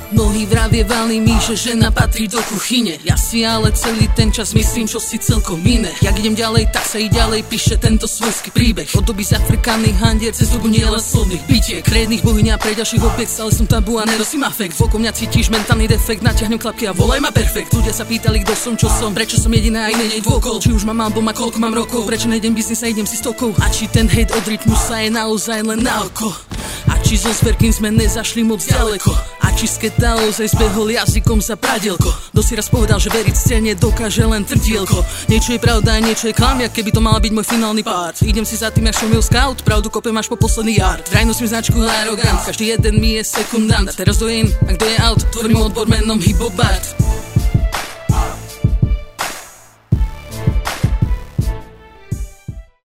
Mnohí vravievalí mi, že žena patrí do kuchyne. Ja si ale celý ten čas myslím, čo si celkom iné. Jak idem ďalej, tak sa i ďalej píše tento svojský príbeh. Od doby z afrikánnych handier cez dobu nielen slovných bitiek. Kredných bohyň a pre ďalších opiek, ale som tabu a nerosím afekt. Voko mňa cítiš mentálny defekt, natiahnem klapky a volaj ma perfekt. Ľudia sa pýtali, kto som, čo som, prečo som jediná a iné nej dôkol. Či už mám album a koľko mám rokov, prečo nejdem biznis a idem si stokou. A či ten hejt od rytmu sa je naozaj len na oko. A či so zverkým sme nezašli moc ďaleko. A či sketa ozaj zbehol jazykom za pradielko. Kto si raz povedal, že veriť scéne dokáže len trdielko. Niečo je pravda a niečo je klam, jak keby to mala byť môj finálny part. Idem si za tým, jak som scout, pravdu kopem až po posledný yard. Vraj nosím značku arogant, každý jeden mi je sekundant. A teraz kto je in a kto je out, tvorím odbor menom Hip Hop Bard.